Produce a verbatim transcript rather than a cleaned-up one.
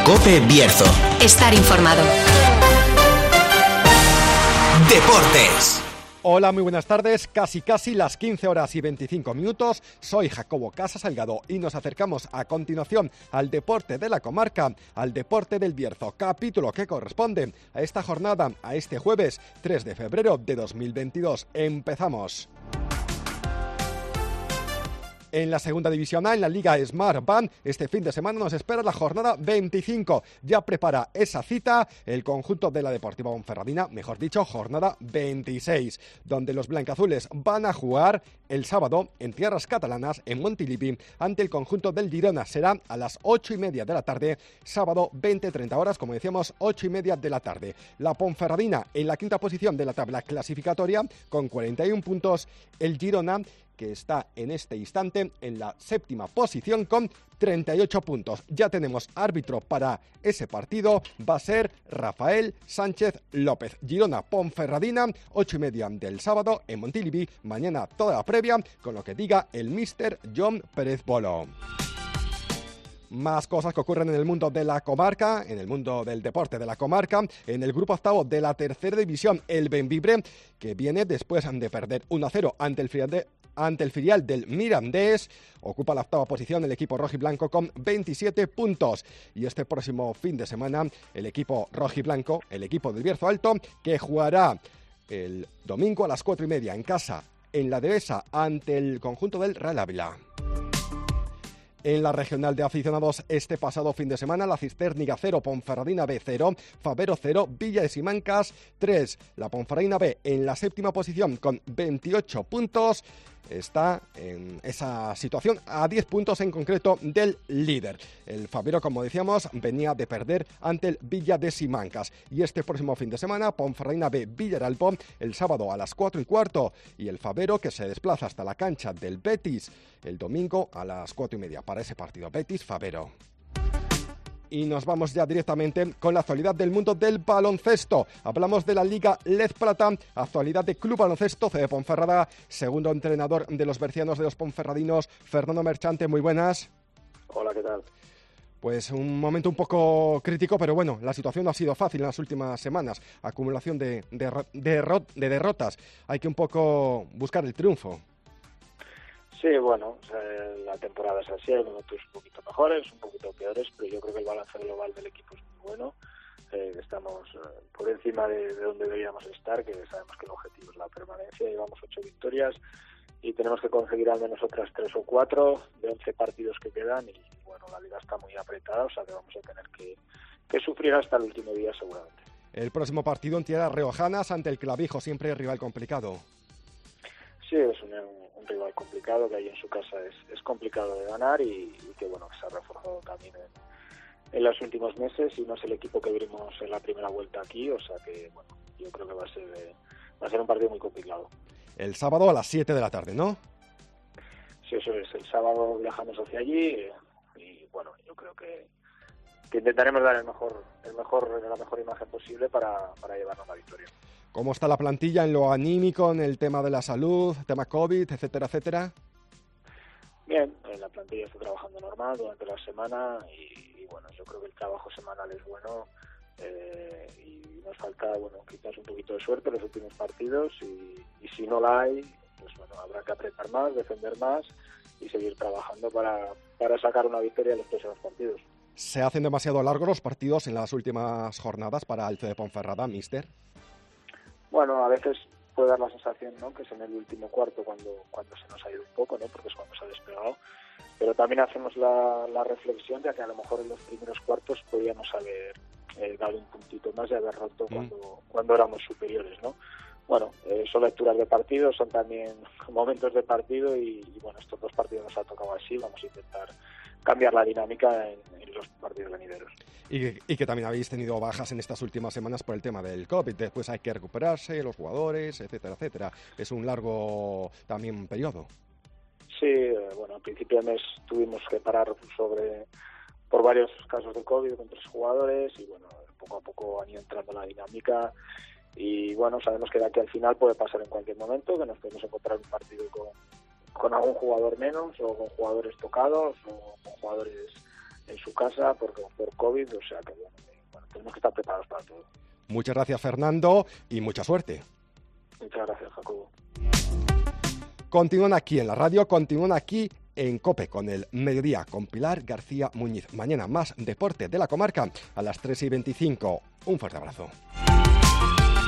COPE Bierzo. Estar informado. Deportes. Hola, muy buenas tardes, casi casi las quince horas y veinticinco minutos, soy Jacobo Casas Salgado y nos acercamos a continuación al deporte de la comarca, al deporte del Bierzo, capítulo que corresponde a esta jornada, a este jueves tres de febrero de dos mil veintidós. Empezamos. En la segunda división A, en la Liga Smart Band, este fin de semana nos espera la jornada veinticinco. Ya prepara esa cita el conjunto de la Deportiva Ponferradina, mejor dicho, jornada veintiséis, donde los blancazules van a jugar el sábado en tierras catalanas, en Montilivi, ante el conjunto del Girona. Será a las ocho y media de la tarde, sábado veinte treinta horas, como decíamos, ocho y media de la tarde. La Ponferradina en la quinta posición de la tabla clasificatoria con cuarenta y uno puntos, el Girona, que está en este instante en la séptima posición con treinta y ocho puntos. Ya tenemos árbitro para ese partido, va a ser Rafael Sánchez López. Girona Ponferradina, ocho y media del sábado en Montilivi. Mañana toda la previa con lo que diga el míster John Pérez Bolo. Más cosas que ocurren en el mundo de la comarca, en el mundo del deporte de la comarca, en el grupo octavo de la tercera división, el Bembibre, que viene después de perder uno a cero ante el filial de ante el filial del Mirandés, ocupa la octava posición el equipo rojiblanco con veintisiete puntos. Y este próximo fin de semana, el equipo rojiblanco, el equipo del Bierzo Alto, que jugará el domingo a las cuatro y media en casa, en la Dehesa, ante el conjunto del Real Ávila. En la regional de aficionados este pasado fin de semana, la Cistérniga cero, Ponferradina B cero, Favero cero, Villa de Simancas tres. La Ponferradina B en la séptima posición con veintiocho puntos. Está en esa situación a diez puntos en concreto del líder. El Favero, como decíamos, venía de perder ante el Villa de Simancas. Y este próximo fin de semana, Ponferradina B, Villaralbo, el sábado a las cuatro y cuarto. Y el Favero, que se desplaza hasta la cancha del Betis el domingo a las cuatro y media para ese partido Betis-Favero. Y nos vamos ya directamente con la actualidad del mundo del baloncesto. Hablamos de la Liga Lez Plata, actualidad de Club Baloncesto C de Ponferrada, segundo entrenador de los bercianos de los ponferradinos, Fernando Merchante, muy buenas. Hola, ¿qué tal? Pues un momento un poco crítico, pero bueno, la situación no ha sido fácil en las últimas semanas. Acumulación de, de, de, de derrotas. Hay que un poco buscar el triunfo. Sí, bueno, eh, la temporada es así, hay momentos un poquito mejores, un poquito peores, pero yo creo que el balance global del equipo es muy bueno. Eh, estamos eh, por encima de, de donde deberíamos estar, que sabemos que el objetivo es la permanencia. Llevamos ocho victorias y tenemos que conseguir al menos otras tres o cuatro de once partidos que quedan y, bueno, la liga está muy apretada, o sea que vamos a tener que, que sufrir hasta el último día seguramente. El próximo partido en tierras riojanas ante el Clavijo, siempre rival complicado. Sí, es un, un rival complicado, que ahí en su casa es, es complicado de ganar y, y que bueno, que se ha reforzado también en, en los últimos meses y no es el equipo que vimos en la primera vuelta aquí, o sea que bueno, yo creo que va a ser eh, va a ser un partido muy complicado. El sábado a las siete de la tarde, ¿no? Sí, eso es, el sábado viajamos hacia allí eh, y bueno, yo creo que, que intentaremos dar el mejor, el mejor, la mejor imagen posible para, para llevarnos la victoria. ¿Cómo está la plantilla en lo anímico, en el tema de la salud, tema COVID, etcétera, etcétera? Bien, la plantilla está trabajando normal durante la semana y, y bueno, yo creo que el trabajo semanal es bueno eh, y nos falta, bueno, quizás un poquito de suerte en los últimos partidos y, y si no la hay, pues bueno, habrá que apretar más, defender más y seguir trabajando para, para sacar una victoria en los próximos partidos. ¿Se hacen demasiado largos los partidos en las últimas jornadas para el C de Ponferrada, míster? Bueno, a veces puede dar la sensación, ¿no?, que es en el último cuarto cuando cuando se nos ha ido un poco, ¿no?, porque es cuando se ha despegado. Pero también hacemos la, la reflexión de que a lo mejor en los primeros cuartos podíamos haber eh, dado un puntito más y haber roto mm. cuando cuando éramos superiores, ¿no? Bueno, eh, son lecturas de partido, son también momentos de partido y, y bueno, estos dos partidos nos ha tocado así, vamos a intentar cambiar la dinámica en, en los partidos venideros. Y que, y que también habéis tenido bajas en estas últimas semanas por el tema del COVID, después hay que recuperarse, los jugadores, etcétera, etcétera. Es un largo también periodo. Sí, eh, bueno, al principio del mes tuvimos que parar sobre por varios casos de COVID con tres jugadores y bueno, poco a poco han ido entrando en la dinámica y bueno, sabemos que de aquí al final puede pasar en cualquier momento, que nos podemos encontrar un partido con, con algún jugador menos o con jugadores tocados o con jugadores en su casa por, por COVID, o sea que bueno, bueno, tenemos que estar preparados para todo. Muchas gracias, Fernando, y mucha suerte. Muchas gracias, Jacobo. Continúan aquí en la radio, continúan aquí en COPE con el Mediodía con Pilar García Muñiz. Mañana más deporte de la comarca a las tres y veinticinco. Un fuerte abrazo.